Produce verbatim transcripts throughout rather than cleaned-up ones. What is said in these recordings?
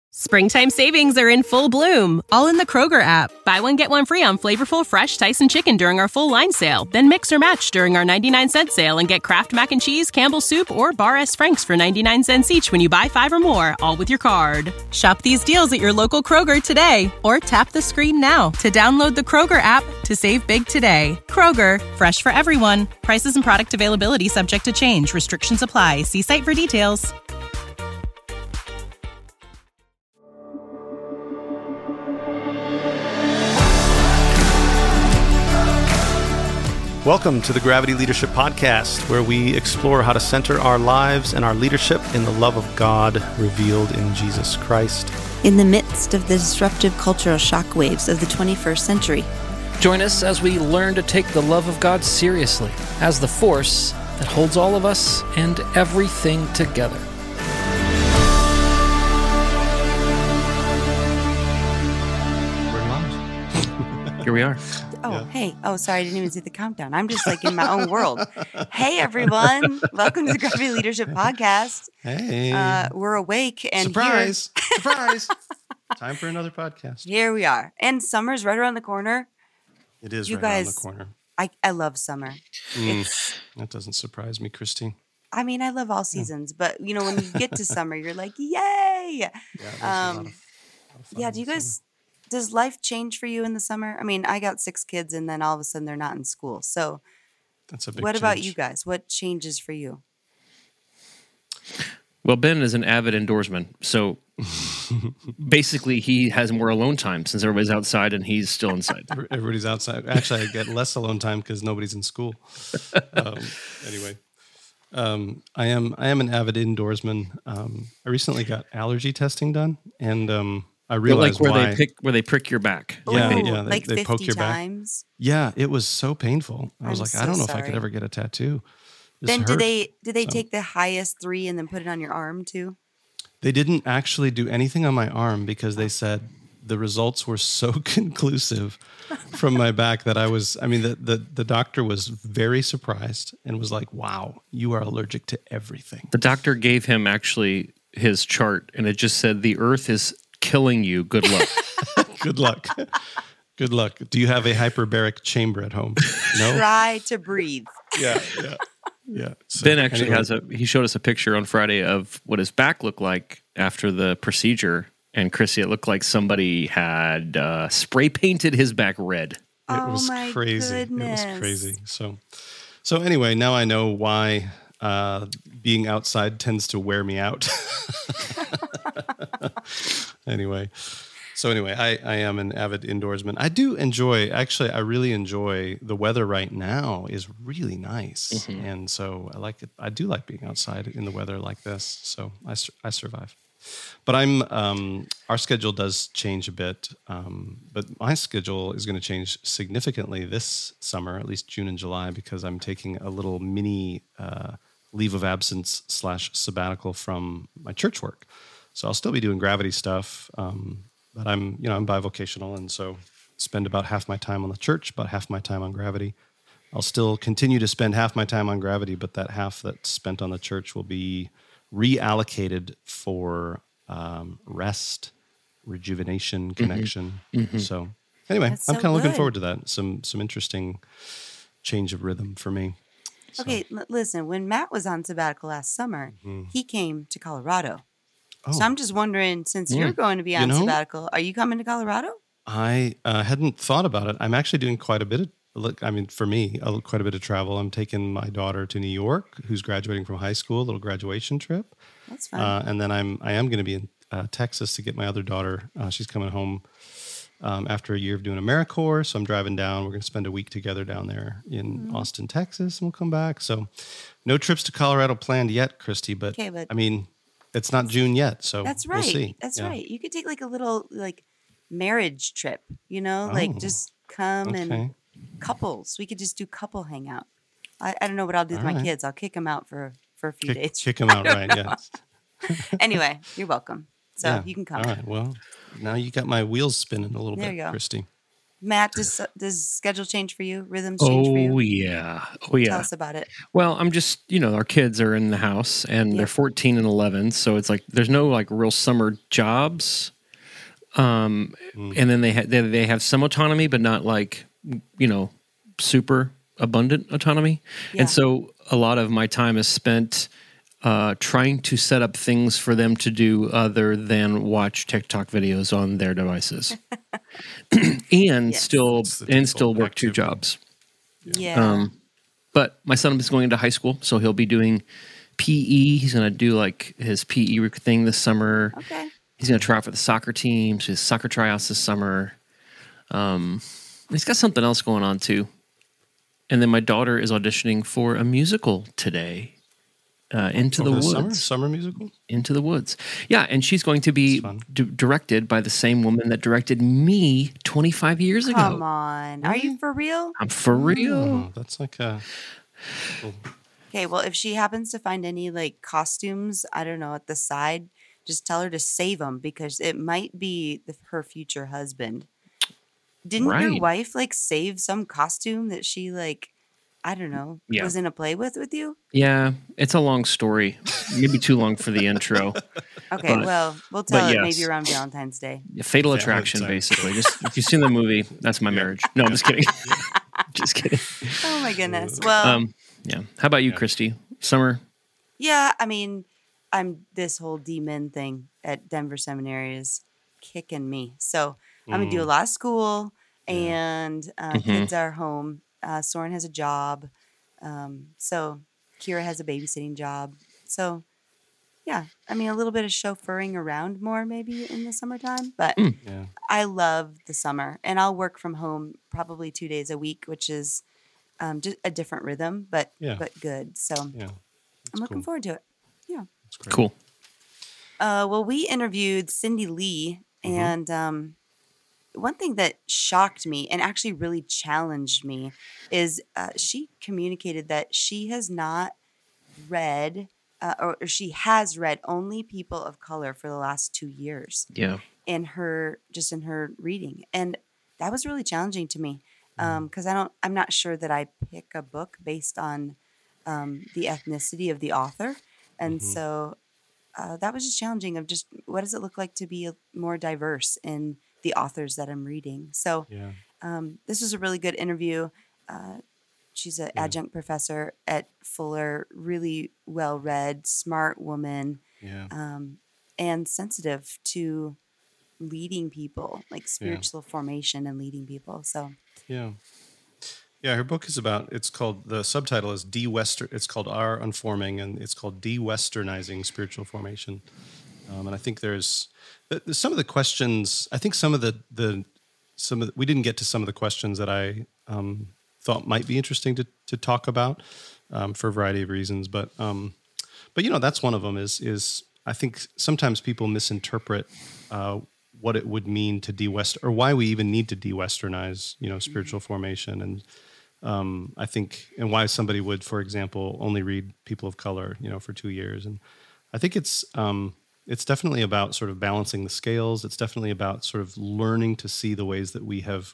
Springtime savings are in full bloom, all in the Kroger app. Buy one, get one free on flavorful, fresh Tyson chicken during our full line sale. Then mix or match during our ninety-nine cent sale and get Kraft Mac and Cheese, Campbell's Soup, or Bar S. Frank's for ninety-nine cents each when you buy five or more, all with your card. Shop these deals at your local Kroger today, or tap the screen now to download the Kroger app to save big today. Kroger, fresh for everyone. Prices and product availability subject to change. Restrictions apply. See site for details. Welcome to the Gravity Leadership Podcast, where we explore how to center our lives and our leadership in the love of God revealed in Jesus Christ. In the midst of the disruptive cultural shockwaves of the twenty-first century. Join us as we learn to take the love of God seriously as the force that holds all of us and everything together. We're live. Here we are. Oh, Yeah. hey. Oh, sorry. I didn't even see the countdown. I'm just like in my own world. Hey, everyone. Welcome to the Gravity Leadership Podcast. Hey. Uh, we're awake and Surprise. Surprise. Time for another podcast. Here, here we are. And summer's right around the corner. It is You right around guys- the corner. I, I love summer. Mm, It's, that doesn't surprise me, Christine. I mean, I love all seasons, but you know, when you get to summer, you're like, yay. Yeah, there's a Um, lot of, lot of fun Yeah. in Do you the guys, does life change for you in the summer? I mean, I got six kids and then all of a sudden they're not in school. So summer. That's a big what about change. you guys? What changes for you? Well, Ben is an avid indoorsman, so basically he has more alone time since everybody's outside and he's still inside. Everybody's outside. Actually, I get less alone time because nobody's in school. Um, anyway, um, I am I am an avid indoorsman. Um, I recently got allergy testing done, and um, I But realized like where why. they pick where they prick your back. Yeah, Ooh, yeah, they- like they fifty poke your back. times. Yeah, it was so painful. I was I'm like, so I don't know if I sorry. could ever get a tattoo. This Then do hurt. they did they So- take the highest three and then put it on your arm too? They didn't actually do anything on my arm because they said the results were so conclusive from my back that I was, I mean, the, the, the doctor was very surprised and was like, wow, you are allergic to everything. The doctor gave him actually his chart, and it just said, "The Earth is killing you. Good luck." Good luck. Good luck. Do you have a hyperbaric chamber at home? No? Try to breathe. Yeah, yeah, yeah. So, Ben actually anyway, has a. He showed us a picture on Friday of what his back looked like after the procedure, and Chrissy, it looked like somebody had uh, spray painted his back red. It Oh was my crazy. goodness. It was crazy. So, so anyway, now I know why uh, being outside tends to wear me out. Anyway, so anyway, I, I am an avid indoorsman. I do enjoy, actually, I really enjoy the weather right now is really nice. Mhm. And so I like it. I do like being outside in the weather like this. So I, sur- I survive. But I'm, um, our schedule does change a bit. Um, but my schedule is going to change significantly this summer, at least June and July, because I'm taking a little mini uh, leave of absence slash sabbatical from my church work. So I'll still be doing gravity stuff, um, but I'm, you know, I'm bivocational, and so spend about half my time on the church, about half my time on gravity. I'll still continue to spend half my time on gravity, but that half that's spent on the church will be reallocated for um, rest, rejuvenation, connection. Mhm. So anyway, That's I'm so kind of looking good. forward to that. Some some interesting change of rhythm for me. So, Okay, l- listen, when Matt was on sabbatical last summer, mhm. he came to Colorado. Oh, So I'm just wondering, since Yeah. you're going to be You on know- sabbatical, are you coming to Colorado? I uh, hadn't thought about it. I'm actually doing quite a bit of, look, I mean, for me, a- quite a bit of travel. I'm taking my daughter to New York, who's graduating from high school, a little graduation trip. That's fine. Uh, and then I'm, I am going to be in uh, Texas to get my other daughter. Uh, she's coming home um, after a year of doing AmeriCorps. So I'm driving down. We're going to spend a week together down there in Mhm. Austin, Texas, and we'll come back. So no trips to Colorado planned yet, Christy, but, Okay, but- I mean, it's not June yet. So That's we'll right. see. That's Yeah. right. You could take like a little like marriage trip, you know, like Oh, just come Okay. and couples. We could just do couple hangout. I, I don't know what I'll do with All my right. kids. I'll kick them out for for a few Kick, days. kick them out, right? Yeah. Anyway, you're welcome. So Yeah. you can come. All right. Well, now you got my wheels spinning a little There bit, you go. Christy. Matt, does does schedule change for you? Rhythms change for you? Oh yeah, oh yeah. Tell us about it. Well, I'm just, you know, our kids are in the house and Yep. they're fourteen and eleven, so it's like there's no like real summer jobs. Um, Mm. and then they ha- they they have some autonomy, but not like, you know, super abundant autonomy. Yeah. And so a lot of my time is spent uh, trying to set up things for them to do other than watch TikTok videos on their devices, and Yes. still That's the and still default work two activity. jobs. Yeah. Um, but my son is going into high school, so he'll be doing P E. He's going to do like his P E thing this summer. okay. He's going to try out for the soccer team, so his soccer tryouts this summer. Um, he's got something else going on too. And then my daughter is auditioning for a musical today, uh, Into the Over Woods. summer summer musical. Into the Woods. Yeah, and she's going to be That's fun. d- directed by the same woman that directed me twenty-five years ago. Come on. Are you for real? I'm for real. Oh, that's like a. Cool. Okay, well, if she happens to find any like costumes, I don't know, at the side, just tell her to save them because it might be the, her future husband. Didn't your Right. wife like save some costume that she like, I don't know, Yeah. was in a play with with you? Yeah, it's a long story. Maybe too long for the intro. Okay, But- well, we'll tell it yes. maybe around Valentine's Day. Fatal Yeah, Attraction, sorry. basically. Just if you've seen the movie, that's my marriage. No, I'm just kidding. just kidding. Oh my goodness. Well, Um, yeah. How about you, Yeah. Christy? Summer? yeah, I mean, I'm this whole D-Min thing at Denver Seminary is kicking me. So I'm gonna do a lot of school, and uh, Mhm. kids are home. Uh, Soren has a job, um, so Kira has a babysitting job. So yeah, I mean, a little bit of chauffeuring around more maybe in the summertime, but Mm. Yeah. I love the summer, and I'll work from home probably two days a week, which is um, just a different rhythm, but Yeah. but good. So Yeah. I'm looking cool. forward to it. Yeah. That's great. Cool. Uh, well, we interviewed Cindy Lee, Mhm. and um, one thing that shocked me and actually really challenged me is uh, she communicated that she has not read, uh, or, or she has read only people of color for the last two years Yeah. in her just in her reading, and that was really challenging to me because I don't, I'm not sure that I pick a book based on um, the ethnicity of the author, and Mhm. so uh, that was just challenging. Of just what does it look like to be a, more diverse in the authors that I'm reading. So Yeah. um, this was a really good interview. Uh, she's an Yeah. adjunct professor at Fuller, really well read, smart woman, Yeah. um, and sensitive to leading people, like spiritual formation and leading people. So Yeah. Yeah, her book is about, it's called, the subtitle is De-Western, it's called Our Unforming, and it's called De-Westernizing Spiritual Formation. Um, and I think there's, th- th- some of the questions, I think some of the, the some of the, we didn't get to some of the questions that I um, thought might be interesting to, to talk about um, for a variety of reasons. But, um, but you know, that's one of them is, is I think sometimes people misinterpret uh, what it would mean to de-West, or why we even need to de-Westernize, you know, spiritual formation. And um, I think, and why somebody would, for example, only read people of color, you know, for two years. And I think it's, um, it's definitely about sort of balancing the scales. It's definitely about sort of learning to see the ways that we have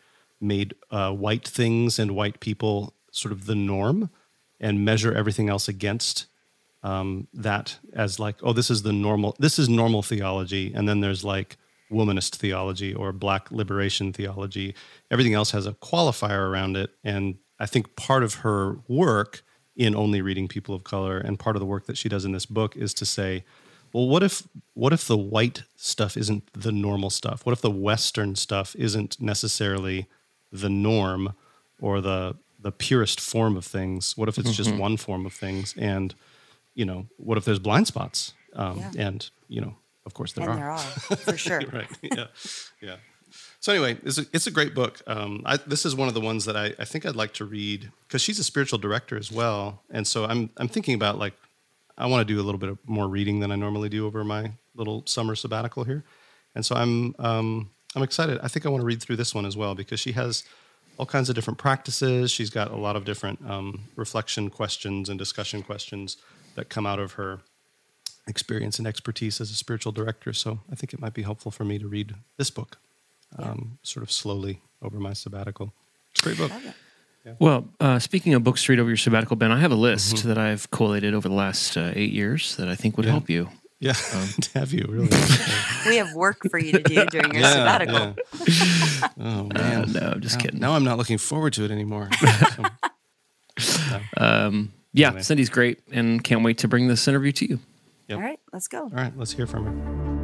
made uh, white things and white people sort of the norm, and measure everything else against um, that as like, oh, this is the normal, this is normal theology. And then there's like womanist theology or black liberation theology. Everything else has a qualifier around it. And I think part of her work in only reading people of color, and part of the work that she does in this book, is to say, well, what if what if the white stuff isn't the normal stuff? What if the Western stuff isn't necessarily the norm or the the purest form of things? What if it's just one form of things? And, you know, what if there's blind spots? Um, Yeah. And, you know, of course there and are. there are for sure. Right. Yeah. Yeah. So anyway, it's a, it's a great book. Um, I, this is one of the ones that I, I think I'd like to read, because she's a spiritual director as well. And so I'm I'm thinking about, like, I want to do a little bit of more reading than I normally do over my little summer sabbatical here. And so I'm um, I'm excited. I think I want to read through this one as well, because she has all kinds of different practices. She's got a lot of different um, reflection questions and discussion questions that come out of her experience and expertise as a spiritual director. So I think it might be helpful for me to read this book. um, sort of slowly over my sabbatical. It's a great book. Well, uh, speaking of books to read over your sabbatical, Ben, I have a list mm-hmm. that I've collated over the last uh, eight years that I think would yeah. help you. Yeah, um, have you really? We have work for you to do during your yeah, sabbatical. Yeah. Oh man, uh, no, I'm just now, kidding. Now I'm not looking forward to it anymore. So, no. um, yeah, anyway. Cindy's great, and can't wait to bring this interview to you. Yep. All right, let's go. All right, let's hear from her.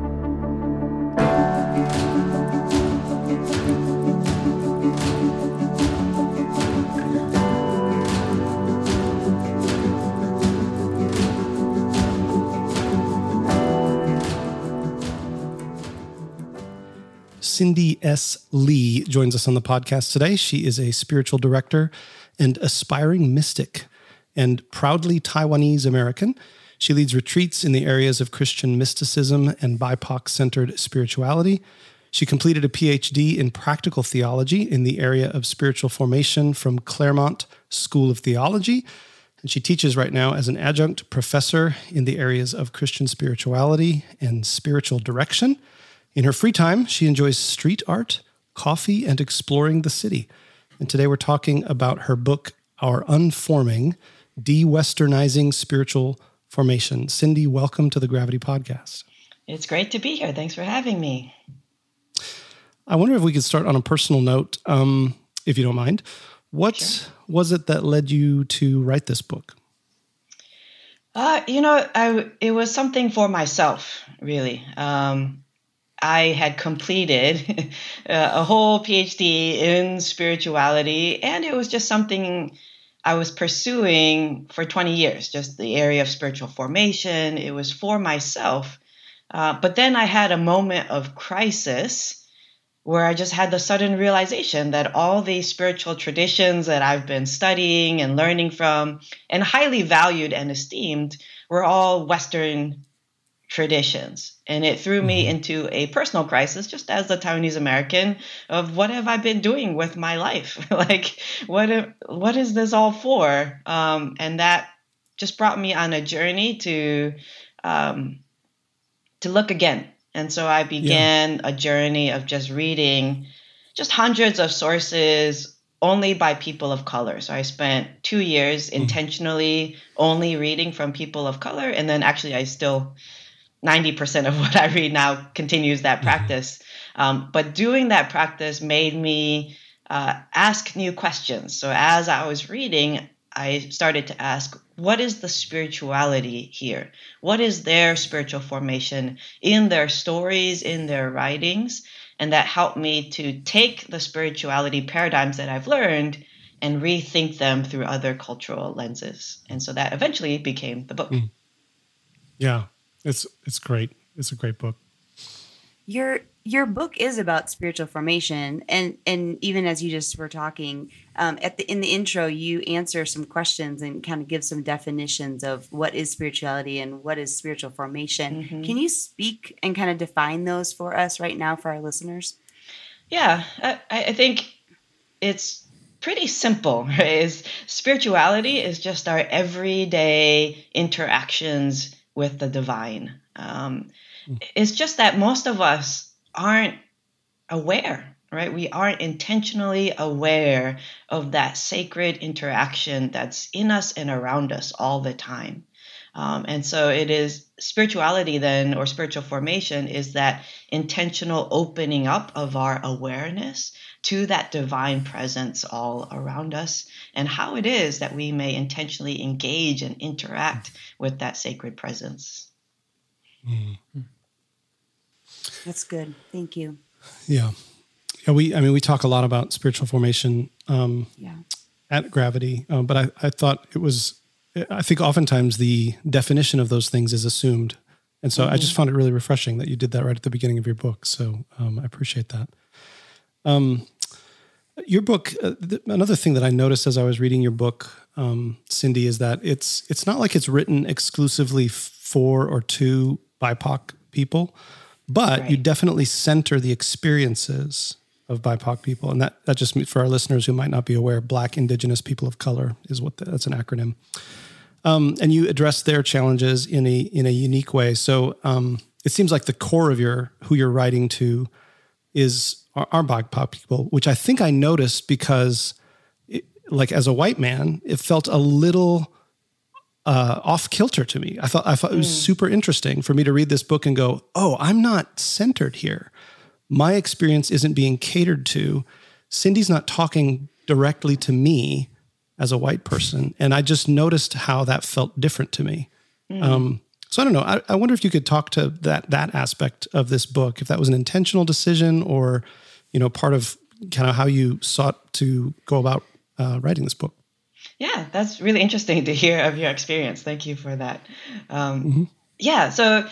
Cindy S. Lee joins us on the podcast today. She is a spiritual director and aspiring mystic and proudly Taiwanese American. She leads retreats in the areas of Christian mysticism and B I P O C-centered spirituality. She completed a P H D in practical theology in the area of spiritual formation from Claremont School of Theology. And she teaches right now as an adjunct professor in the areas of Christian spirituality and spiritual direction. In her free time, she enjoys street art, coffee, and exploring the city. And today we're talking about her book, Our Unforming, De-Westernizing Spiritual Formation. Cindy, welcome to the Gravity Podcast. It's great to be here. Thanks for having me. I wonder if we could start on a personal note, um, if you don't mind. What sure. was it that led you to write this book? Uh, you know, I, it was something for myself, really. Um, I had completed a whole P H D in spirituality, and it was just something I was pursuing for twenty years, just the area of spiritual formation. It was for myself. Uh, but then I had a moment of crisis where I just had the sudden realization that all these spiritual traditions that I've been studying and learning from and highly valued and esteemed were all Western traditions. And it threw me into a personal crisis, just as a Taiwanese American, of what have I been doing with my life? Like, what what is this all for? Um, and that just brought me on a journey to um, to look again. And so I began yeah. a journey of just reading just hundreds of sources only by people of color. So I spent two years mm. intentionally only reading from people of color. And then actually I still, ninety percent of what I read now continues that mm-hmm. practice. Um, but doing that practice made me uh, ask new questions. So as I was reading, I started to ask, what is the spirituality here? What is their spiritual formation in their stories, in their writings? And that helped me to take the spirituality paradigms that I've learned and rethink them through other cultural lenses. And so that eventually became the book. Mm. Yeah, it's it's great. It's a great book. Your your book is about spiritual formation, and and even as you just were talking um, at the in the intro, you answer some questions and kind of give some definitions of what is spirituality and what is spiritual formation. Mm-hmm. Can you speak and kind of define those for us right now for our listeners? Yeah, I, I think it's pretty simple. Right? Is spirituality is just our everyday interactions with the divine. Um, It's just that most of us aren't aware, right? We aren't intentionally aware of that sacred interaction that's in us and around us all the time. Um, and so it is spirituality then, or spiritual formation, is that intentional opening up of our awareness to that divine presence all around us, and how it is that we may intentionally engage and interact with that sacred presence. Mm-hmm. That's good. Thank you. Yeah. Yeah. We, I mean, we talk a lot about spiritual formation um, yeah. at Gravity, um, but I, I thought it was, I think oftentimes the definition of those things is assumed. And so mm-hmm. I just found it really refreshing that you did that right at the beginning of your book. So um, I appreciate that. Um, your book, uh, th- another thing that I noticed as I was reading your book, um, Cindy, is that it's, it's not like it's written exclusively for or to B I P O C people, but right. you definitely center the experiences of B I P O C people. And that, that just, for our listeners who might not be aware, Black, Indigenous, People of Color is what the, that's an acronym. Um, and you address their challenges in a in a unique way. So um, it seems like the core of your who you're writing to is are, are B I P O C people, which I think I noticed because, it, like as a white man, it felt a little uh, off kilter to me. I thought I thought it was mm. super interesting for me to read this book and go, "Oh, I'm not centered here. My experience isn't being catered to. Cindy's not talking directly to me as a white person," and I just noticed how that felt different to me. Mm. Um, so I don't know. I, I wonder if you could talk to that that aspect of this book, if that was an intentional decision or, you know, part of kind of how you sought to go about uh, writing this book. Yeah, that's really interesting to hear of your experience. Thank you for that. Um, mm-hmm. Yeah, so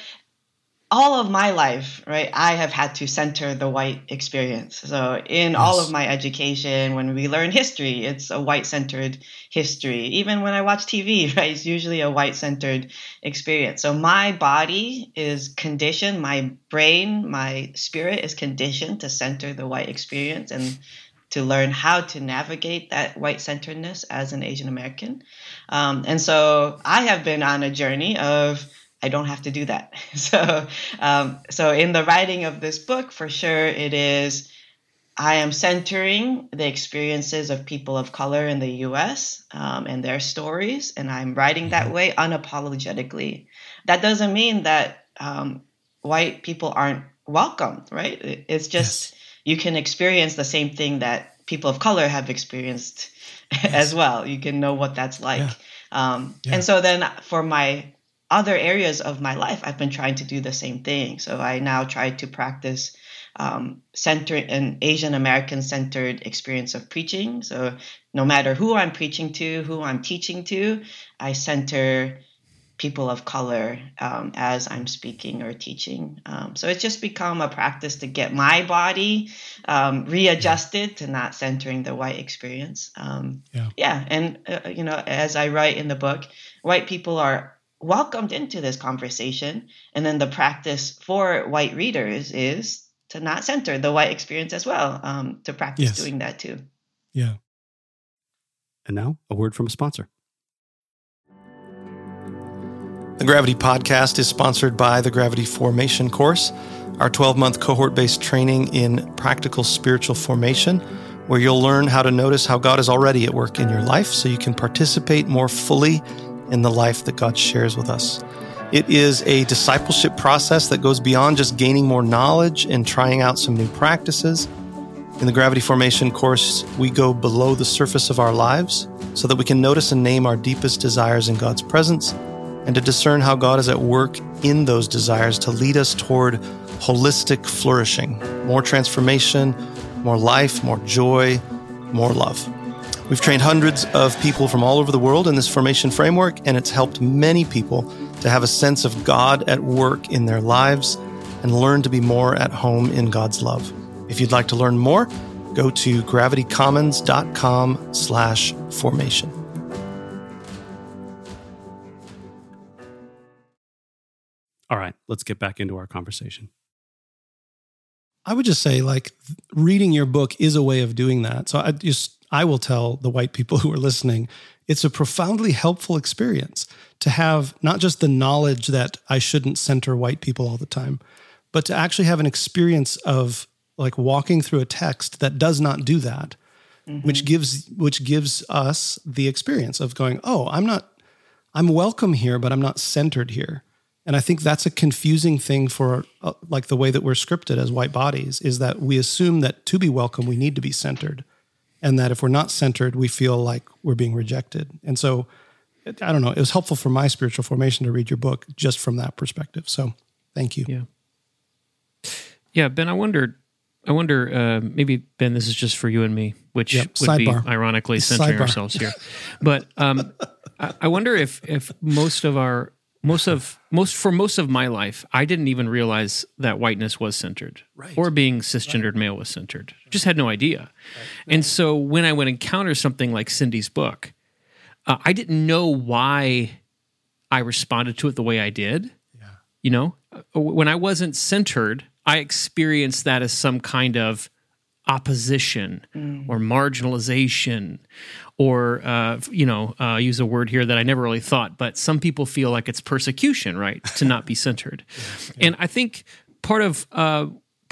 all of my life, right, I have had to center the white experience. So in yes. all of my education, when we learn history, it's a white-centered history. Even when I watch T V, right, it's usually a white-centered experience. So my body is conditioned, my brain, my spirit is conditioned to center the white experience and to learn how to navigate that white-centeredness as an Asian American. Um, and so I have been on a journey of I don't have to do that. So, um, so in the writing of this book, for sure, it is, I am centering the experiences of people of color in the U S um, and their stories, and I'm writing that way unapologetically. That doesn't mean that um, white people aren't welcomed, right? It's just, yes. you can experience the same thing that people of color have experienced yes. as well. You can know what that's like. Yeah. Um, yeah. And so then for my other areas of my life, I've been trying to do the same thing. So I now try to practice um, center an Asian American centered experience of preaching. So no matter who I'm preaching to, who I'm teaching to, I center people of color um, as I'm speaking or teaching. Um, so it's just become a practice to get my body um, readjusted to not centering the white experience. Um, yeah. yeah. And, uh, you know, as I write in the book, white people are welcomed into this conversation. And then the practice for white readers is to not center the white experience as well, um, to practice yes. doing that too. Yeah. And now a word from a sponsor. The Gravity Podcast is sponsored by the Gravity Formation course, our twelve-month cohort-based training in practical spiritual formation, where you'll learn how to notice how God is already at work in your life so you can participate more fully in the life that God shares with us. It is a discipleship process that goes beyond just gaining more knowledge and trying out some new practices. In the Gravity Formation course, we go below the surface of our lives so that we can notice and name our deepest desires in God's presence and to discern how God is at work in those desires to lead us toward holistic flourishing, more transformation, more life, more joy, more love. We've trained hundreds of people from all over the world in this formation framework, and it's helped many people to have a sense of God at work in their lives and learn to be more at home in God's love. If you'd like to learn more, go to gravitycommons.com slash formation. All right, let's get back into our conversation. I would just say, like, reading your book is a way of doing that. So I just, I will tell the white people who are listening, it's a profoundly helpful experience to have not just the knowledge that I shouldn't center white people all the time, but to actually have an experience of like walking through a text that does not do that, mm-hmm. which gives, which gives us the experience of going, oh, I'm not, I'm welcome here, but I'm not centered here. And I think that's a confusing thing for uh, like the way that we're scripted as white bodies, is that we assume that to be welcome, we need to be centered. And that if we're not centered, we feel like we're being rejected. And so, I don't know, it was helpful for my spiritual formation to read your book just from that perspective. So thank you. Yeah. Yeah, Ben, I wondered, I wonder, uh, maybe, Ben, this is just for you and me, which yep, would sidebar. be ironically centering Sidebar. ourselves here. But um, I, I wonder if if most of our, Most of most for most of my life, I didn't even realize that whiteness was centered, right. or being cisgendered right. male was centered. Just had no idea. Right. And so when I would encounter something like Cindy's book, uh, I didn't know why I responded to it the way I did. Yeah. You know, when I wasn't centered, I experienced that as some kind of opposition mm. or marginalization, or, uh, you know, uh, use a word here that I never really thought, but some people feel like it's persecution, right, to not be centered. yeah, yeah. And I think part of uh,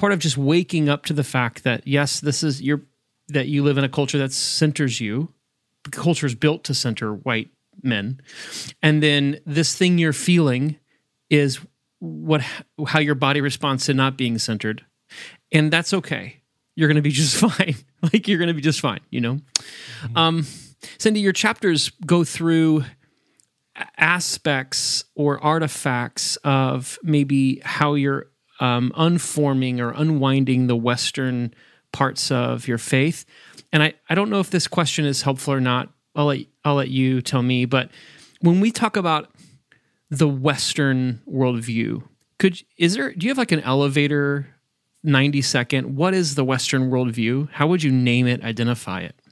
part of just waking up to the fact that, yes, this is your, that you live in a culture that centers you. The culture is built to center white men. And then this thing you're feeling is what, how your body responds to not being centered. And that's okay. You're going to be just fine. Like, you're going to be just fine, you know? Mm-hmm. Um, Cindy, your chapters go through aspects or artifacts of maybe how you're um, unforming or unwinding the Western parts of your faith. And I, I don't know if this question is helpful or not. I'll let, I'll let you tell me. But when we talk about the Western worldview, could is there? Do you have like an elevator ninety second? What is the Western worldview? How would you name it? Identify it?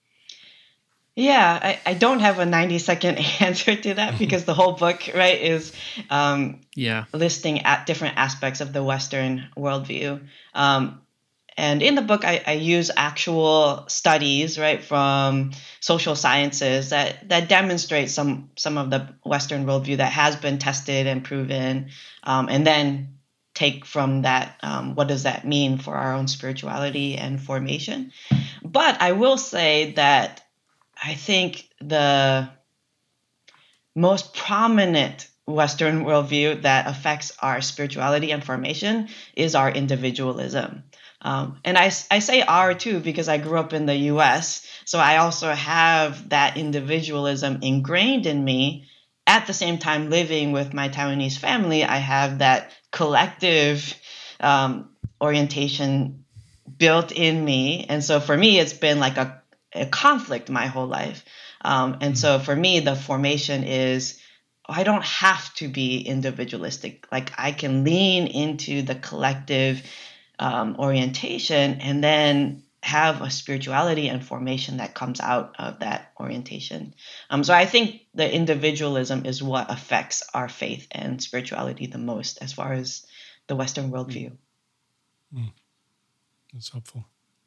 Yeah, I, I don't have a ninety second answer to that because the whole book, right, is um, yeah listing at different aspects of the Western worldview. Um, and in the book, I, I use actual studies, right, from social sciences that that demonstrate some some of the Western worldview that has been tested and proven, um, and then take from that, um, what does that mean for our own spirituality and formation? But I will say that I think the most prominent Western worldview that affects our spirituality and formation is our individualism. Um, and I, I say our too because I grew up in the U S, so I also have that individualism ingrained in me. At the same time, living with my Taiwanese family, I have that collective um, orientation built in me. And so for me, it's been like a a conflict my whole life. Um, and so for me, the formation is, I don't have to be individualistic. Like, I can lean into the collective um, orientation and then have a spirituality and formation that comes out of that orientation. Um, so I think the individualism is what affects our faith and spirituality the most as far as the Western worldview. Mm. That's helpful.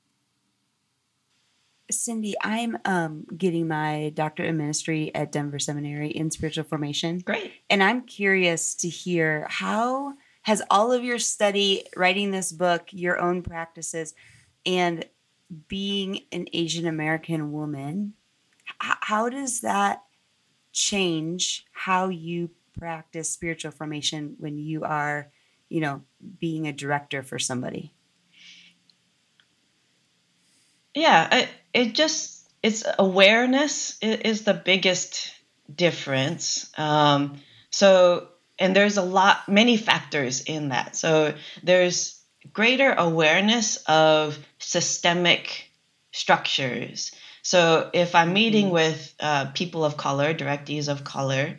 Cindy, I'm um, getting my doctorate in ministry at Denver Seminary in spiritual formation. Great. And I'm curious to hear, how has all of your study, writing this book, your own practices, and being an Asian American woman, h- how does that change how you practice spiritual formation when you are, you know, being a director for somebody? Yeah, I, it just, it's awareness is, is the biggest difference. Um, so, and there's a lot, many factors in that. So there's greater awareness of systemic structures. So if I'm meeting with uh, people of color, directees of color,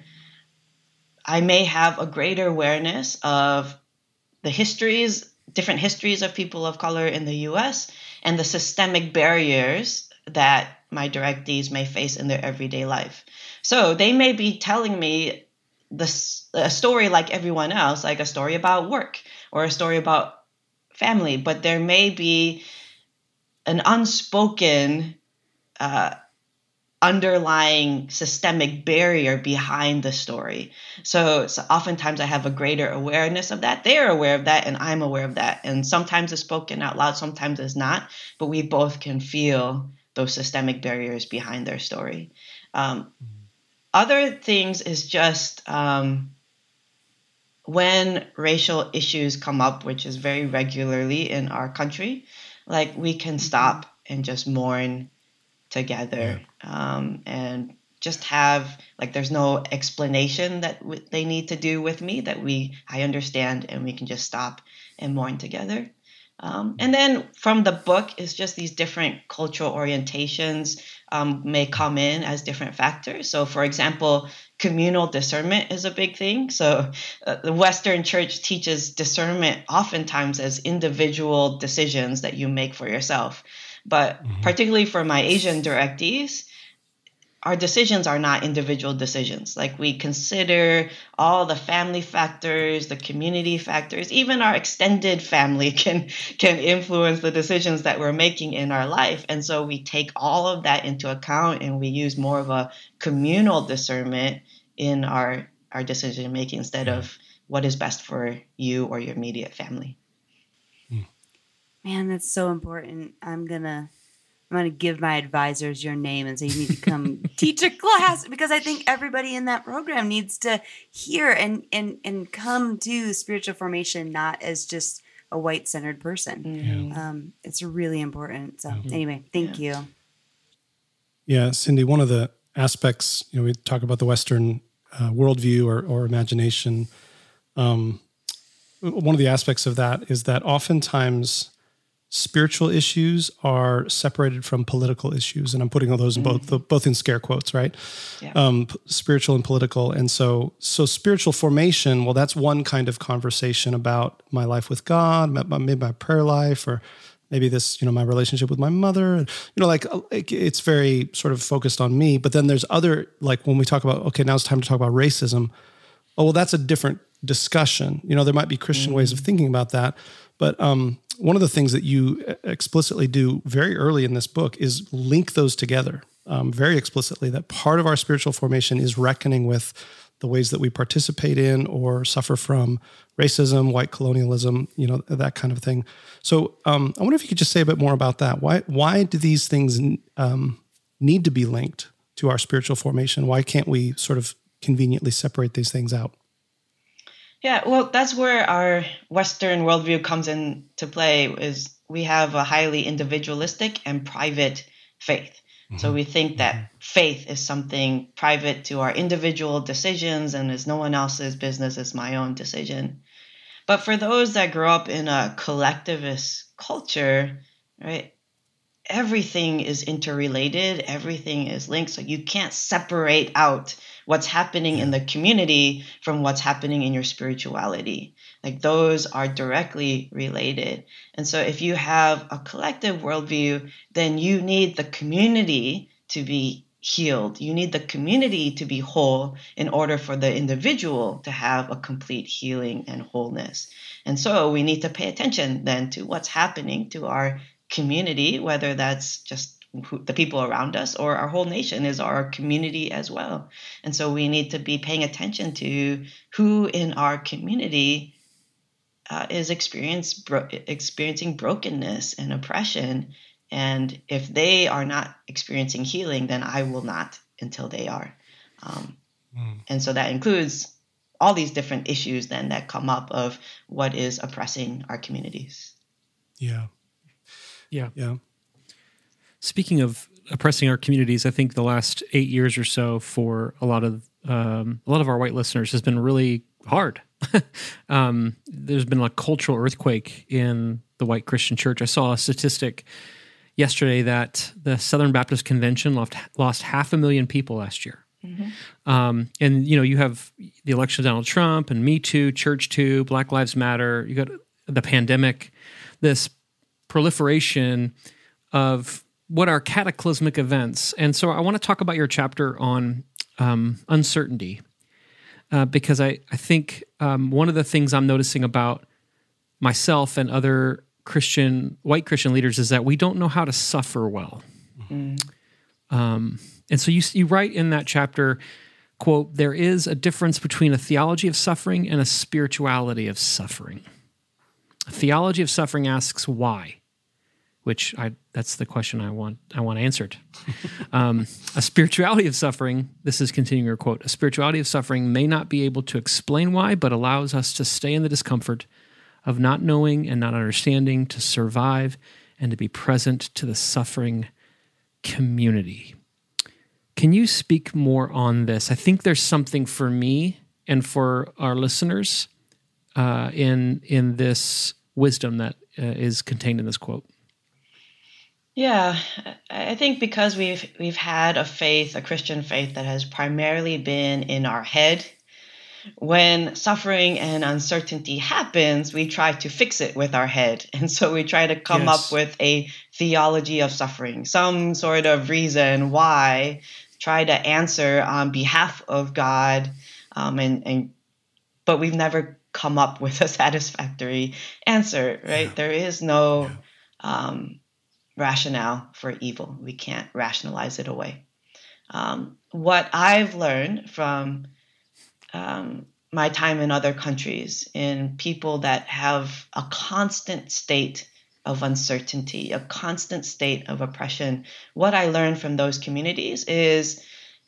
I may have a greater awareness of the histories, different histories of people of color in the U S, and the systemic barriers that my directees may face in their everyday life. So they may be telling me this, a story like everyone else, like a story about work or a story about family, but there may be an unspoken uh, underlying systemic barrier behind the story. So, so oftentimes I have a greater awareness of that. They're aware of that and I'm aware of that. And sometimes it's spoken out loud, sometimes it's not, but we both can feel those systemic barriers behind their story. Um, mm-hmm. Other things is just um, when racial issues come up, which is very regularly in our country, like we can stop and just mourn together, yeah. um, and just have, like, there's no explanation that w- they need to do with me, that we, I understand, and we can just stop and mourn together. Um, and then from the book is just these different cultural orientations um, may come in as different factors. So for example, communal discernment is a big thing. So uh, the Western church teaches discernment oftentimes as individual decisions that you make for yourself. But mm-hmm. particularly for my Asian directees, our decisions are not individual decisions. Like, we consider all the family factors, the community factors, even our extended family can can influence the decisions that we're making in our life. And so we take all of that into account and we use more of a communal discernment in our, our decision making instead of what is best for you or your immediate family. Man, that's so important. I'm gonna I'm gonna give my advisors your name and say you need to come teach a class, because I think everybody in that program needs to hear and and and come to spiritual formation not as just a white-centered person. Mhm. Um, it's really important. So Yeah. anyway, thank Yeah. you. Yeah, Cindy, one of the aspects, you know, we talk about the Western uh, worldview or, or imagination. Um, one of the aspects of that is that oftentimes spiritual issues are separated from political issues. And I'm putting all those in both, the, both in scare quotes, right? Yeah. Um, p- spiritual and political. And so, so spiritual formation, well, that's one kind of conversation about my life with God, my- maybe my prayer life, or maybe this, you know, my relationship with my mother, and, you know, like like, it's very sort of focused on me. But then there's other, like when we talk about, okay, now it's time to talk about racism. Oh, well, that's a different discussion. You know, there might be Christian ways of thinking about that. But um, one of the things that you explicitly do very early in this book is link those together um, very explicitly, that part of our spiritual formation is reckoning with the ways that we participate in or suffer from racism, white colonialism, you know, that kind of thing. So um, I wonder if you could just say a bit more about that. Why, why do these things um, need to be linked to our spiritual formation? Why can't we sort of conveniently separate these things out? Yeah, well, that's where our Western worldview comes into play, is we have a highly individualistic and private faith. Mm-hmm. So we think that mm-hmm. faith is something private to our individual decisions and is no one else's business, it's my own decision. But for those that grow up in a collectivist culture, right, everything is interrelated, everything is linked, so you can't separate out what's happening in the community from what's happening in your spirituality. Like those are directly related. And so if you have a collective worldview, then you need the community to be healed. You need the community to be whole in order for the individual to have a complete healing and wholeness. And so we need to pay attention then to what's happening to our community, whether that's just who, the people around us, or our whole nation is our community as well. And so we need to be paying attention to who in our community uh, is experience, bro- experiencing brokenness and oppression. And if they are not experiencing healing, then I will not until they are. Um, mm. And so that includes all these different issues then that come up of what is oppressing our communities. Yeah. Yeah. Yeah. Speaking of oppressing our communities, I think the last eight years or so for a lot of um, a lot of our white listeners has been really hard. um, there's been a cultural earthquake in the white Christian church. I saw a statistic yesterday that the Southern Baptist Convention lost, lost half a million people last year. Mm-hmm. Um, and, you know, you have the election of Donald Trump and Me Too, Church Too, Black Lives Matter. You got the pandemic, this proliferation of what are cataclysmic events. And so I want to talk about your chapter on um, uncertainty, uh, because I, I think um, one of the things I'm noticing about myself and other Christian, white Christian leaders is that we don't know how to suffer well. Mm. Um, and so you, you write in that chapter, quote, "There is a difference between a theology of suffering and a spirituality of suffering. A theology of suffering asks why, which I that's the question I want I want answered. um, a spirituality of suffering, this is continuing your quote, a spirituality of suffering may not be able to explain why, but allows us to stay in the discomfort of not knowing and not understanding, to survive and to be present to the suffering community." Can you speak more on this? I think there's something for me and for our listeners uh, in in this wisdom that uh, is contained in this quote. Yeah, I think because we've we've had a faith, a Christian faith that has primarily been in our head, when suffering and uncertainty happens, we try to fix it with our head. And so we try to come yes. up with a theology of suffering, some sort of reason why, try to answer on behalf of God, um, and, and but we've never come up with a satisfactory answer, right? Yeah. There is no yeah. um, rationale for evil. We can't rationalize it away. Um, what I've learned from um, my time in other countries, in people that have a constant state of uncertainty, a constant state of oppression. What I learned from those communities is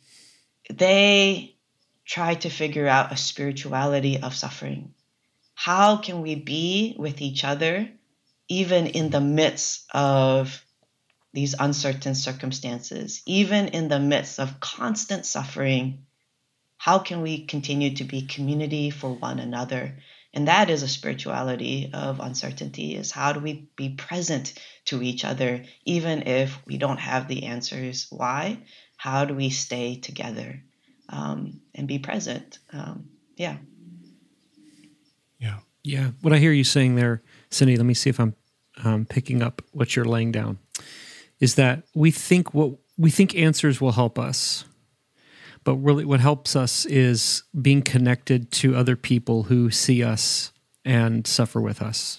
they try to figure out a spirituality of suffering. How can we be with each other even in the midst of these uncertain circumstances, even in the midst of constant suffering? How can we continue to be community for one another? And that is a spirituality of uncertainty, is how do we be present to each other, even if we don't have the answers why? How do we stay together um, and be present? Um, yeah. Yeah. Yeah. What I hear you saying there, Cindy, let me see if I'm um, picking up what you're laying down, is that we think what we think answers will help us. But really what helps us is being connected to other people who see us and suffer with us.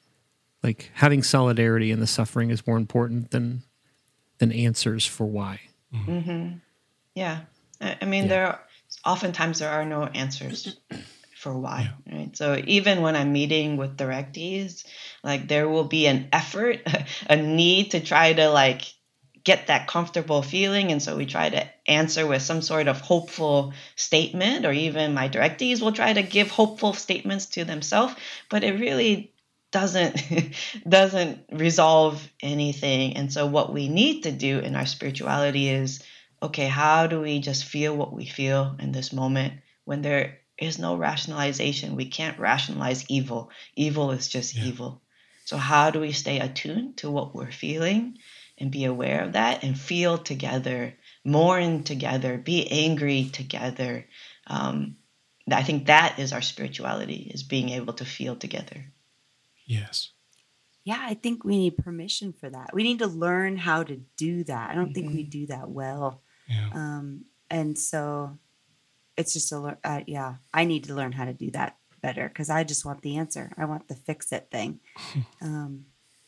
Like having solidarity in the suffering is more important than than answers for why. Mm-hmm. Yeah. I, I mean, Yeah. there are, oftentimes there are no answers for why, yeah. right? So even when I'm meeting with directees, like there will be an effort, a need to try to like get that comfortable feeling. And so we try to answer with some sort of hopeful statement, or even my directees will try to give hopeful statements to themselves, but it really doesn't doesn't resolve anything. And so what we need to do in our spirituality is, okay, how do we just feel what we feel in this moment when there is no rationalization? We can't rationalize evil. Evil is just yeah. evil. So how do we stay attuned to what we're feeling and be aware of that and feel together, mourn together, be angry together? Um, I think that is our spirituality, is being able to feel together. Yes. Yeah, I think we need permission for that. We need to learn how to do that. I don't mm-hmm. think we do that well. Yeah. Um, and so it's just a, uh, yeah, I need to learn how to do that better, because I just want the answer. I want the fix it thing. um,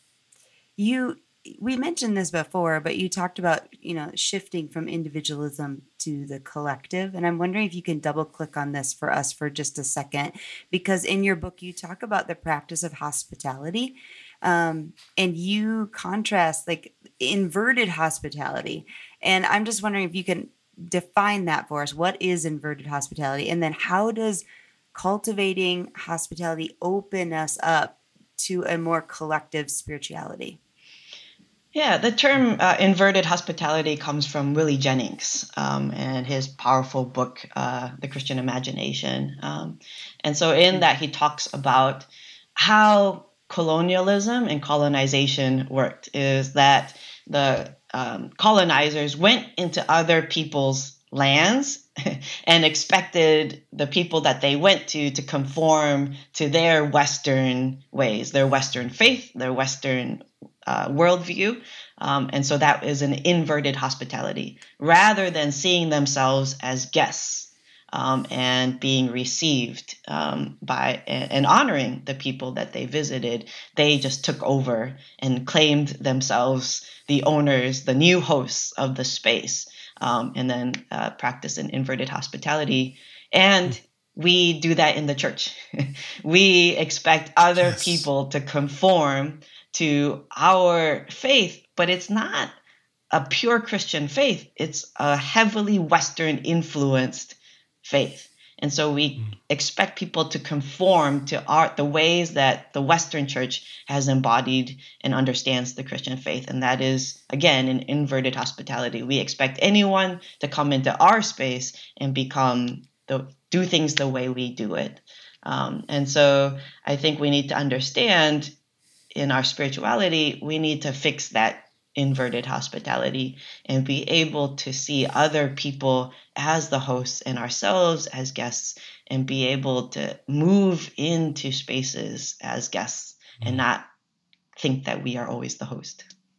you, we mentioned this before, but you talked about, you know, shifting from individualism to the collective. And I'm wondering if you can double click on this for us for just a second, because in your book, you talk about the practice of hospitality. Um, and you contrast like inverted hospitality. And I'm just wondering if you can define that for us. What is inverted hospitality? And then how does cultivating hospitality open us up to a more collective spirituality? Yeah, the term uh, inverted hospitality comes from Willie Jennings um, and his powerful book, uh, The Christian Imagination. Um, and so in that, he talks about how colonialism and colonization worked, is that the um, colonizers went into other people's lands and expected the people that they went to to conform to their Western ways, their Western faith, their Western uh, worldview. Um, and so that is an inverted hospitality, rather than seeing themselves as guests um, and being received um, by and honoring the people that they visited. They just took over and claimed themselves the owners, the new hosts of the space. Um, and then uh, practice an inverted hospitality. And we do that in the church. We expect other yes. people to conform to our faith, but it's not a pure Christian faith. It's a heavily Western influenced faith. And so we mm. expect people to conform to our, the ways that the Western church has embodied and understands the Christian faith. And that is, again, an inverted hospitality. We expect anyone to come into our space and become the do things the way we do it. Um, and so I think we need to understand in our spirituality, we need to fix that inverted hospitality and be able to see other people as the hosts and ourselves as guests, and be able to move into spaces as guests mm. and not think that we are always the host.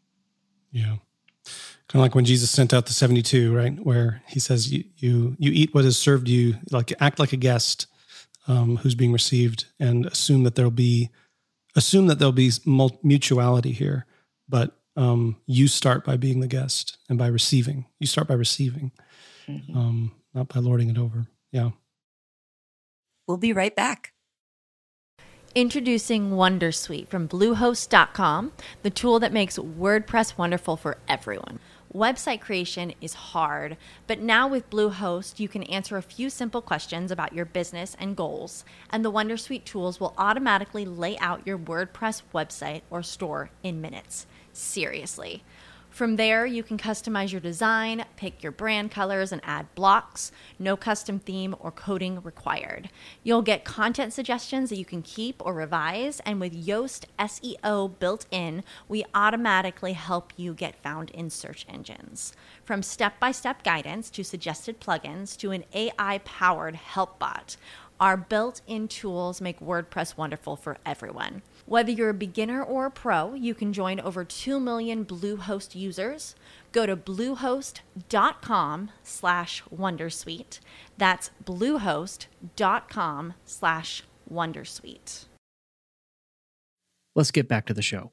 Yeah. Kind of like when Jesus sent out the seventy-two, right? Where he says, you you, you eat what is served you, like act like a guest um, who's being received, and assume that there'll be, assume that there'll be mutuality here, but Um, you start by being the guest and by receiving. You start by receiving, mm-hmm. um, not by lording it over. Yeah. We'll be right back. Introducing Wondersuite from Bluehost dot com, the tool that makes WordPress wonderful for everyone. Website creation is hard, but now with Bluehost, you can answer a few simple questions about your business and goals, and the Wondersuite tools will automatically lay out your WordPress website or store in minutes. Seriously. From there, you can customize your design, pick your brand colors, and add blocks. No custom theme or coding required. You'll get content suggestions that you can keep or revise, and with Yoast S E O built in, we automatically help you get found in search engines. From step-by-step guidance to suggested plugins to an A I-powered help bot, our built-in tools make WordPress wonderful for everyone. Whether you're a beginner or a pro, you can join over two million Bluehost users. Go to bluehost.com slash Wondersuite. That's bluehost.com slash Wondersuite. Let's get back to the show.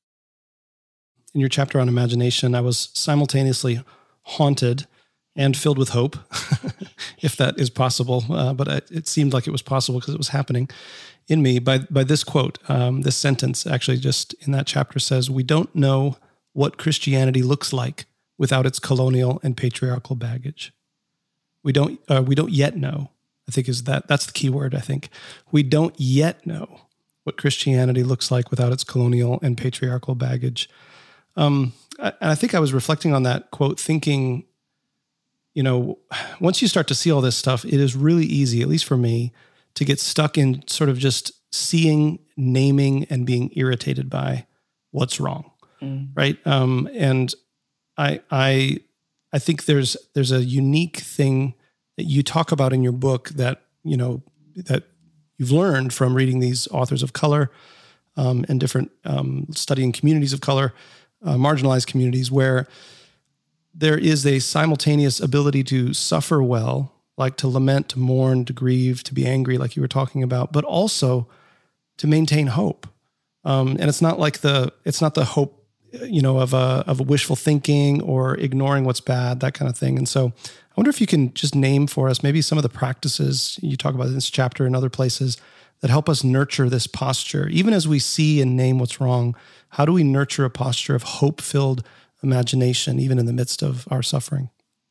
In your chapter on imagination, I was simultaneously haunted and filled with hope, if that is possible. Uh, but I, it seemed like it was possible because it was happening in me by, by this quote. Um, this sentence actually just in that chapter says, "We don't know what Christianity looks like without its colonial and patriarchal baggage." We don't, uh, we don't yet know, I think is that, that's the key word, I think. We don't yet know what Christianity looks like without its colonial and patriarchal baggage. Um, and I think I was reflecting on that quote thinking, you know, once you start to see all this stuff, it is really easy, at least for me, to get stuck in sort of just seeing, naming, and being irritated by what's wrong, mm. right? Um, and I, I, I think there's there's a unique thing that you talk about in your book that you know that you've learned from reading these authors of color um, and different um, studying communities of color, uh, marginalized communities, where there is a simultaneous ability to suffer well, like to lament, to mourn, to grieve, to be angry, like you were talking about, but also to maintain hope. Um, and it's not like the, it's not the hope, you know, of a, of a wishful thinking or ignoring what's bad, that kind of thing. And so I wonder if you can just name for us maybe some of the practices you talk about in this chapter and other places that help us nurture this posture. Even as we see and name what's wrong, how do we nurture a posture of hope-filled imagination, even in the midst of our suffering?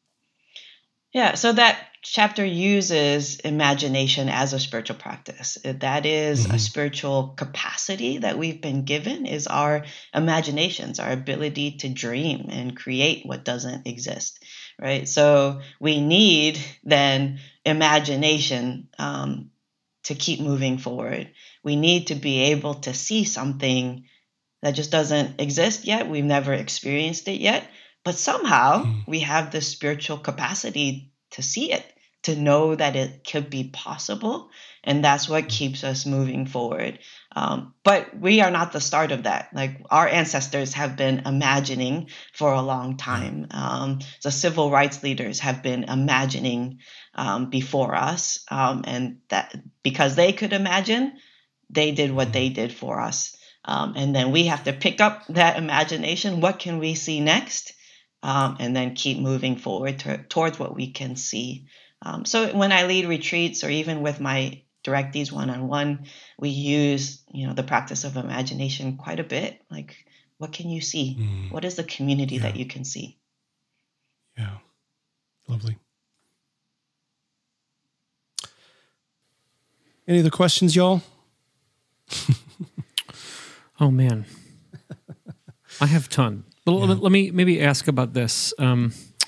Yeah, so that chapter uses imagination as a spiritual practice. That is mm-hmm. a spiritual capacity that we've been given, is our imaginations, our ability to dream and create what doesn't exist, right? So we need then imagination um, to keep moving forward. We need to be able to see something that just doesn't exist yet. We've never experienced it yet, but somehow mm. we have the spiritual capacity to see it, to know that it could be possible. And that's what keeps us moving forward. Um, but we are not the start of that. Like our ancestors have been imagining for a long time. Um, the civil rights leaders have been imagining um, before us. Um, and that because they could imagine, they did what they did for us. Um, and then we have to pick up that imagination. What can we see next? Um, and then keep moving forward to, towards what we can see. Um, so when I lead retreats or even with my directees one-on-one, we use, you know, the practice of imagination quite a bit. Like, what can you see? Mm. What is the community yeah. that you can see? Yeah. Lovely. Any other questions, y'all? Oh, man. I have a ton. But yeah. let me maybe ask about this. Um,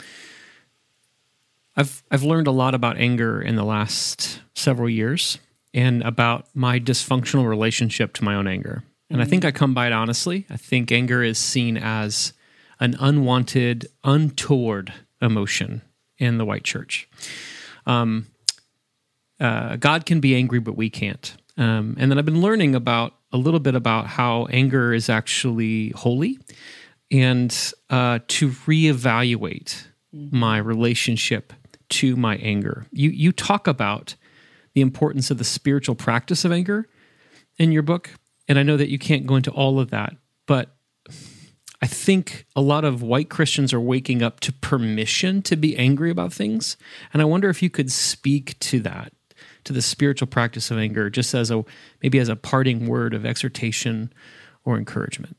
I've I've learned a lot about anger in the last several years and about my dysfunctional relationship to my own anger. And mm-hmm. I think I come by it honestly. I think anger is seen as an unwanted, untoward emotion in the white church. Um, uh, God can be angry, but we can't. Um, and then I've been learning about a little bit about how anger is actually holy, and uh, to reevaluate mm-hmm. my relationship to my anger. You you talk about the importance of the spiritual practice of anger in your book, and I know that you can't go into all of that, but I think a lot of white Christians are waking up to permission to be angry about things, and I wonder if you could speak to that, to the spiritual practice of anger, just as a maybe as a parting word of exhortation or encouragement?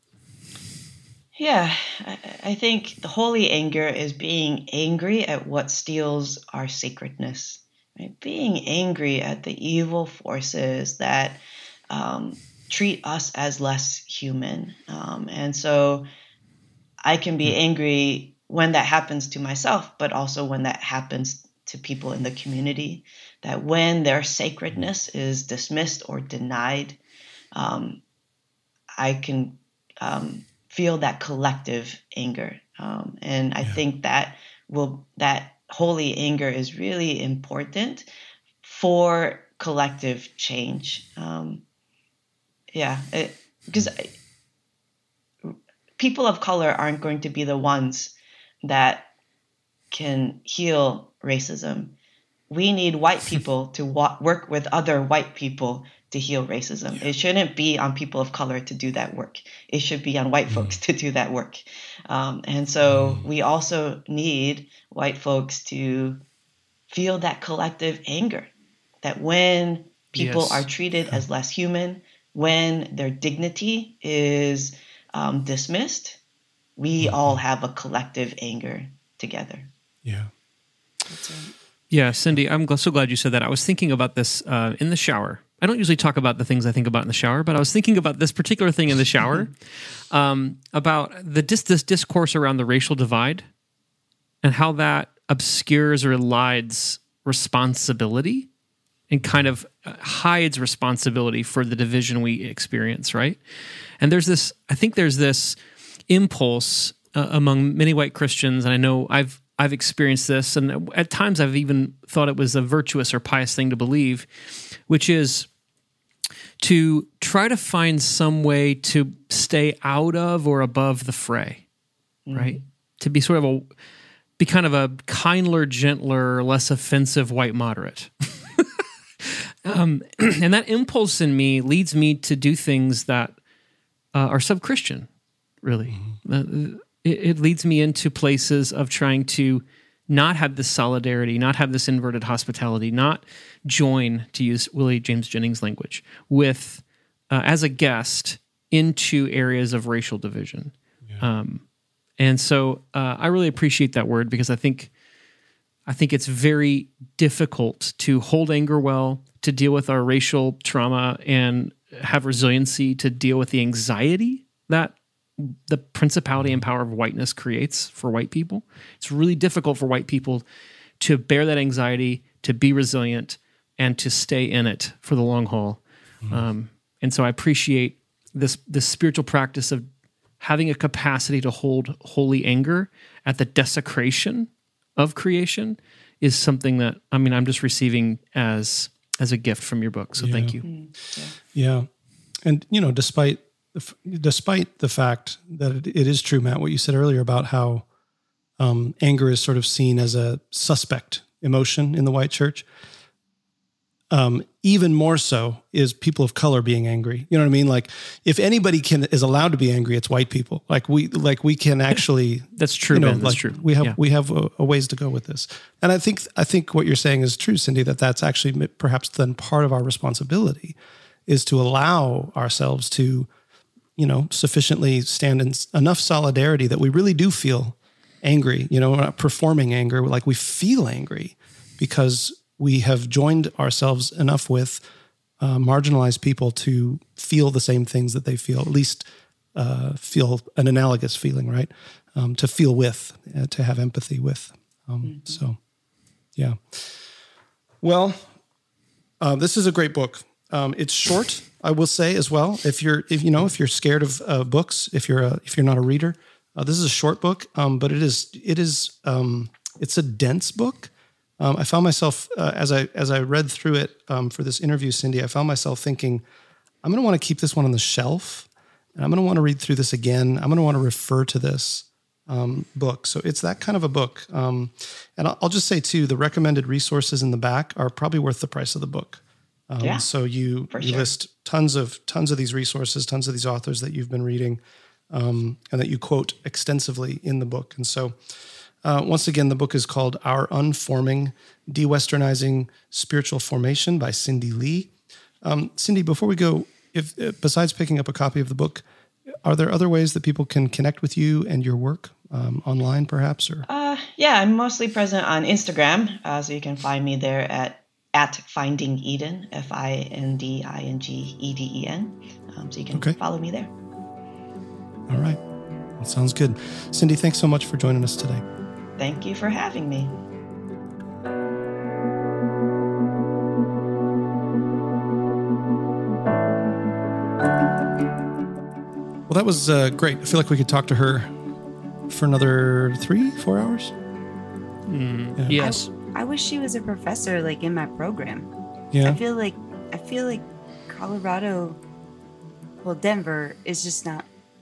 Yeah, I, I think the holy anger is being angry at what steals our sacredness, right? Being angry at the evil forces that um, treat us as less human. Um, and so I can be angry when that happens to myself, but also when that happens to people in the community, that when their sacredness is dismissed or denied, um, I can um, feel that collective anger. Um, and I yeah. think that will that holy anger is really important for collective change. Um, yeah, it, because I, people of color aren't going to be the ones that can heal racism. We need white people to wa- work with other white people to heal racism. It shouldn't be on people of color to do that work. It should be on white mm. folks to do that work. Um, and so mm. we also need white folks to feel that collective anger, that when people yes. are treated as less human, when their dignity is um, dismissed, we mm-hmm. all have a collective anger together. Yeah. That's right. Yeah, Cindy, I'm so glad you said that. I was thinking about this uh, in the shower. I don't usually talk about the things I think about in the shower, but I was thinking about this particular thing in the shower, um, about the dis- this discourse around the racial divide and how that obscures or elides responsibility and kind of hides responsibility for the division we experience, right? And there's this, I think there's this impulse uh, among many white Christians, and I know I've I've experienced this, and at times I've even thought it was a virtuous or pious thing to believe, which is to try to find some way to stay out of or above the fray, mm-hmm. right? To be sort of a, be kind of a kindler, gentler, less offensive white moderate. um, and that impulse in me leads me to do things that uh, are sub-Christian, really. Mm-hmm. Uh, it, it leads me into places of trying to not have this solidarity, not have this inverted hospitality, not join, to use Willie James Jennings' language, with, uh, as a guest, into areas of racial division. Yeah. Um, and so uh, I really appreciate that word, because I think I think it's very difficult to hold anger well, to deal with our racial trauma, and have resiliency to deal with the anxiety that the principality and power of whiteness creates for white people. It's really difficult for white people to bear that anxiety, to be resilient, and to stay in it for the long haul. Mm-hmm. Um, and so I appreciate this this spiritual practice of having a capacity to hold holy anger at the desecration of creation is something that, I mean, I'm just receiving as as a gift from your book. So yeah. thank you. Mm-hmm. Yeah. yeah. And, you know, despite despite the fact that it, it is true, Matt, what you said earlier about how um, anger is sort of seen as a suspect emotion in the white church, um, even more so is people of color being angry. You know what I mean? Like, if anybody can is allowed to be angry, it's white people. Like we, like we can actually. That's true. You know, man. That's like true. We have yeah. we have a, a ways to go with this, and I think I think what you're saying is true, Cindy. That that's actually perhaps then part of our responsibility is to allow ourselves to, you know, sufficiently stand in enough solidarity that we really do feel angry. You know, we're not performing anger, like we feel angry because we have joined ourselves enough with uh, marginalized people to feel the same things that they feel, at least uh, feel an analogous feeling, right? Um, to feel with, uh, to have empathy with. Um, mm-hmm. So, yeah. Well, uh, this is a great book. Um, it's short, I will say as well. If you're, if you know, if you're scared of uh, books, if you're a, if you're not a reader, uh, this is a short book. Um, but it is, it is, um, it's a dense book. Um, I found myself uh, as I as I read through it um, for this interview, Cindy. I found myself thinking, I'm going to want to keep this one on the shelf, and I'm going to want to read through this again. I'm going to want to refer to this um, book. So it's that kind of a book. Um, and I'll, I'll just say too, the recommended resources in the back are probably worth the price of the book. Um, yeah, so you you sure. list tons of tons of these resources, tons of these authors that you've been reading, um, and that you quote extensively in the book. And so Uh, once again, the book is called Our Unforming, De-Westernizing Spiritual Formation by Cindy Lee. Um, Cindy, before we go, if uh, besides picking up a copy of the book, are there other ways that people can connect with you and your work um, online, perhaps? Or Uh, yeah, I'm mostly present on Instagram, uh, so you can find me there at at Finding Eden, F I N D I N G E D E N. Um, so you can Okay. follow me there. All right. That sounds good. Cindy, thanks so much for joining us today. Thank you for having me. Well, that was uh, great. I feel like we could talk to her for another three, four hours. Yeah. Yes. I wish she was a professor, like in my program. Yeah. I feel like I feel like Colorado, well, Denver is just not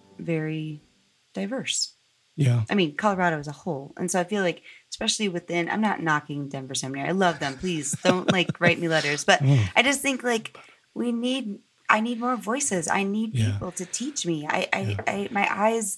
very diverse. Yeah. I mean, Colorado as a whole, and so I feel like, especially within, I'm not knocking Denver Seminary. I love them. Please don't like write me letters, but Mm. I just think like we need. I need more voices. I need Yeah. people to teach me. I, I, Yeah. I, my eyes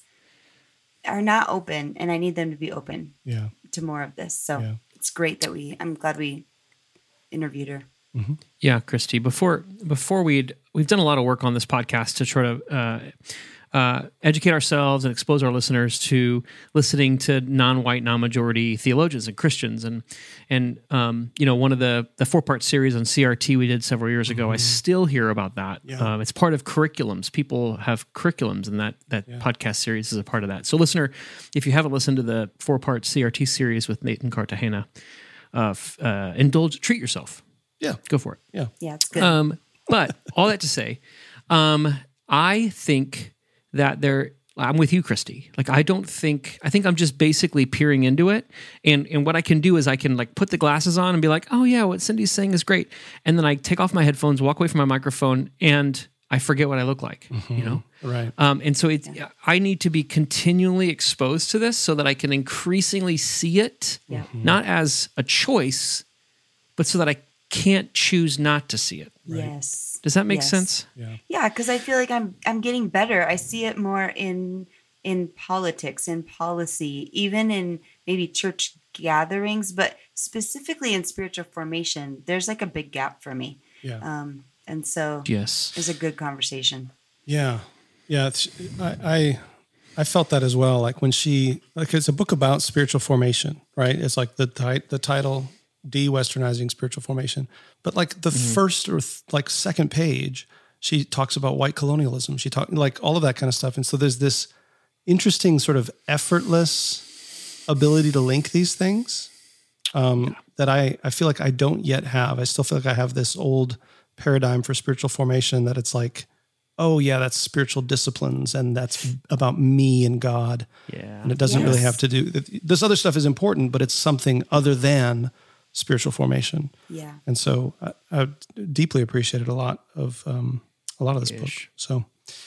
are not open, and I need them to be open Yeah. to more of this. So Yeah. it's great that we. I'm glad we interviewed her. Yeah, Christy. Before before we'd we've done a lot of work on this podcast to try to uh, uh, educate ourselves and expose our listeners to listening to non-white, non-majority theologians and Christians, and and um, you know, one of the the four part series on C R T we did several years ago. I still hear about that. Yeah. Um, it's part of curriculums. People have curriculums, and that that podcast series is a part of that. So, listener, if you haven't listened to the four part C R T series with Nathan Cartagena, uh, f- uh, indulge, treat yourself. Yeah. Go for it. Yeah. Yeah, it's good. Um, but all that to say, um, I think that there, I'm with you, Christy. Like, I don't think, I think I'm just basically peering into it. And, and what I can do is I can like put the glasses on and be like, oh yeah, what Cindy's saying is great. And then I take off my headphones, walk away from my microphone, and I forget what I look like, you know? Right. Um, and so it, I need to be continually exposed to this so that I can increasingly see it, Yeah. not as a choice, but so that I can't choose not to see it. Yes. Does that make Yes. sense? Yeah, because I feel like I'm I'm getting better. I see it more in in politics, in policy, even in maybe church gatherings, but specifically in spiritual formation. There's like a big gap for me. Yeah. Um, and so Yes. it's a good conversation. Yeah, yeah. It's, I, I I felt that as well. Like when she, like it's a book about spiritual formation, right? It's like the ti- the title, De-Westernizing Spiritual Formation. But like the first or th- like second page, she talks about white colonialism. She talked like all of that kind of stuff. And so there's this interesting sort of effortless ability to link these things um, that I I feel like I don't yet have. I still feel like I have this old paradigm for spiritual formation that it's like, oh yeah, that's spiritual disciplines and that's about me and God. Yeah. And it doesn't really Yes. have to do, this other stuff is important, but it's something other than spiritual formation. Yeah. And so I, I deeply appreciated a lot of, um, a lot of this book. Ish. So,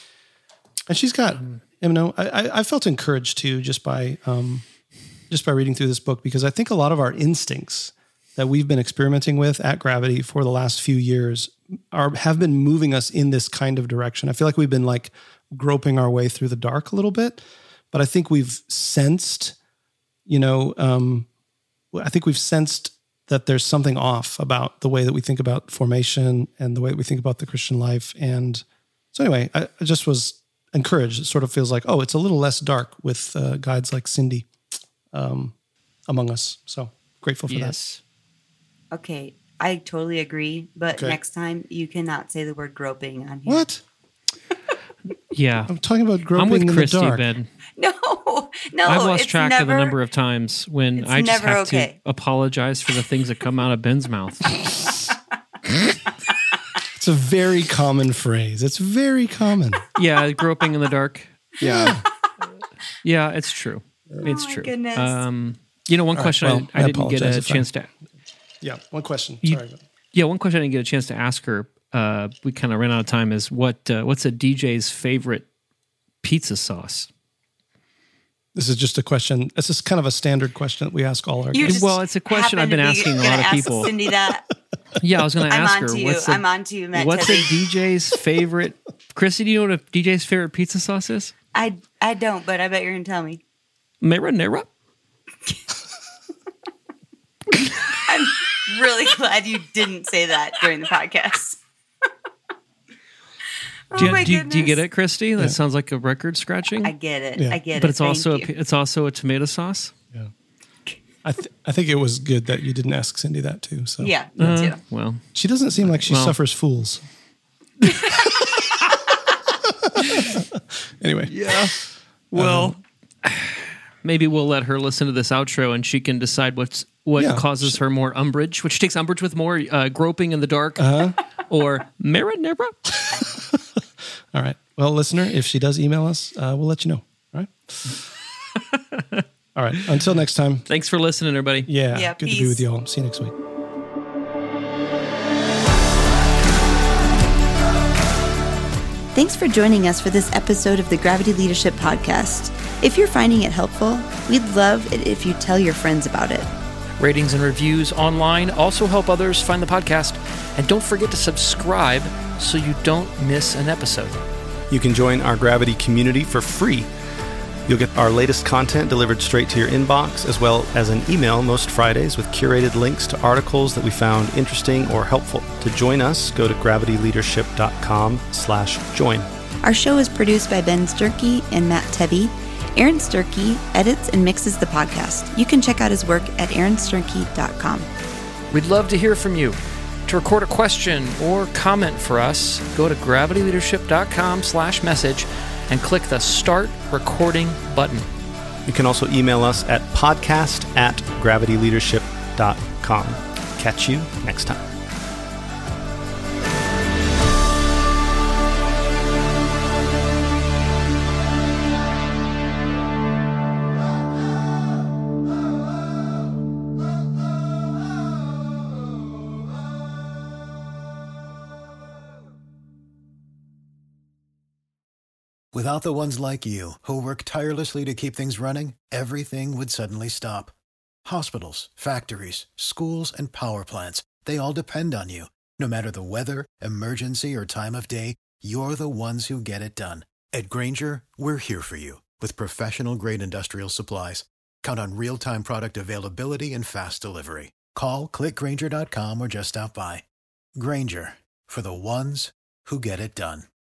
and she's got, you know, I, I- I felt encouraged too, just by, um, just by reading through this book, because I think a lot of our instincts that we've been experimenting with at Gravity for the last few years are have been moving us in this kind of direction. I feel like we've been like groping our way through the dark a little bit, but I think we've sensed, you know, um, I think we've sensed that there's something off about the way that we think about formation and the way that we think about the Christian life. And so anyway, I, I just was encouraged. It sort of feels like, oh, it's a little less dark with uh, guides like Cindy um, among us. So grateful for that. Yes. Okay. I totally agree. But Okay. next time you cannot say the word groping on here. What? Yeah. I'm talking about groping I'm with in Christy, the dark. Ben. No, no. I've lost it's track never, of the number of times when it's I just never have okay. to apologize for the things that come out of Ben's mouth. It's a very common phrase. It's very common. Yeah, groping in the dark. Yeah. Yeah, it's true. It's Oh my true. goodness. Um, you know, one right, question well, I, I I didn't get apologize. a It's fine. chance to. Yeah. One question. You- Sorry. Yeah, one question I didn't get a chance to ask her. Uh, we kind of ran out of time. Is what uh, what's a D J's favorite pizza sauce? This is just a question. This is kind of a standard question that we ask all our You guests. just Well, it's a question I've happen been to be asking a gonna lot of ask people. Cindy that. Yeah, I was going to I'm ask on her. to you. What's a, I'm on to you, Matt what's a Teddy. D J's favorite? Chrissy, do you know what a D J's favorite pizza sauce is? I I don't, but I bet you're gonna tell me. Marinara. I'm really glad you didn't say that during the podcast. Oh do, you, my do, you, goodness. do you get it, Christy? That Yeah. sounds like a record scratching. I get it. Yeah. I get it. but it's Thank also a, you. p- it's also a tomato sauce. Yeah. I th- I think it was good that you didn't ask Cindy that too. So Yeah, me Uh, too. well, she doesn't seem like she Well. suffers fools. Anyway, yeah. Well, maybe we'll let her listen to this outro and she can decide what's what Yeah. causes her more umbrage. Which takes umbrage with more uh, groping in the dark, Uh-huh. or marinara. all right. Well, listener, if she does email us, uh, we'll let you know. All right. All right. Until next time. Thanks for listening, everybody. Yeah. Yeah, good to be peace. with you all. See you next week. Thanks for joining us for this episode of the Gravity Leadership Podcast. If you're finding it helpful, we'd love it if you tell your friends about it. Ratings and reviews online also help others find the podcast. And don't forget to subscribe so you don't miss an episode. You can join our Gravity community for free. You'll get our latest content delivered straight to your inbox, as well as an email most Fridays with curated links to articles that we found interesting or helpful. To join us, go to gravityleadership.com slash join. Our show is produced by Ben Sturkey and Matt Tebby. Aaron Sturkey edits and mixes the podcast. You can check out his work at aaron sturkey dot com. We'd love to hear from you. To record a question or comment for us, go to gravityleadership.com slash message and click the Start Recording button. You can also email us at podcast at gravityleadership dot com. Catch you next time. Without the ones like you, who work tirelessly to keep things running, everything would suddenly stop. Hospitals, factories, schools, and power plants, they all depend on you. No matter the weather, emergency, or time of day, you're the ones who get it done. At Grainger, we're here for you with professional-grade industrial supplies. Count on real-time product availability and fast delivery. Call, click Grainger dot com, or just stop by. Grainger, for the ones who get it done.